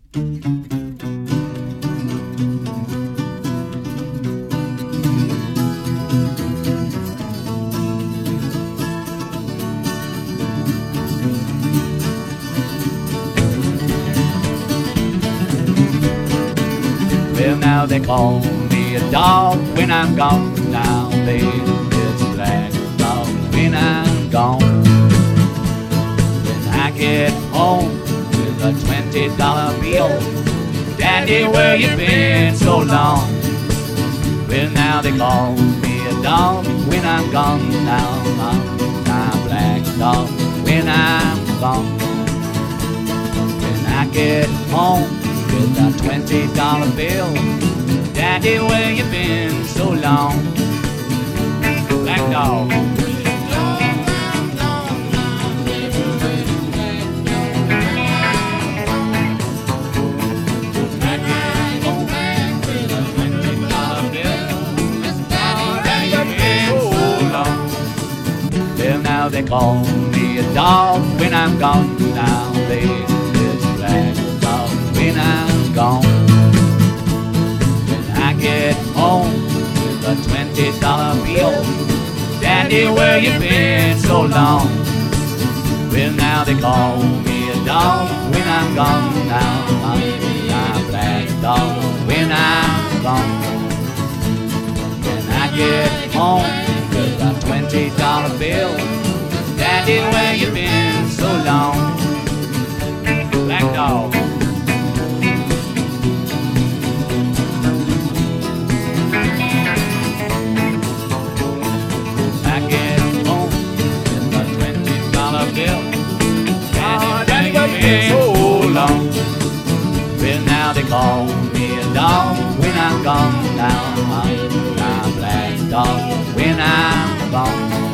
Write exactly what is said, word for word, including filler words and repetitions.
Well, now they call me a dog when I'm gone. Now, baby, it's a black dog when I'm gone. When I get home with a twenty dollar bill, Daddy, where you been so long? Well, now they call me a dog when I'm gone. Now, I'm a black dog when I'm gone. When I get home with a twenty dollar bill, Daddy, where you been so long? Black dog. Well, now they call me a dog when I'm gone. Now, baby, it's black dog when I'm gone. When I get home with a twenty dollar bill, Daddy, where you been so long? Well, now they call me a dog when I'm gone. Now, I'm a black dog when I'm gone. When I get home with a twenty dollar bill, Daddy, where you been so long? Black dog. I get home with a twenty dollar bill, Daddy, where you been so long? Well, now they call me a dog when I'm gone. Now I'm a black dog when I'm gone.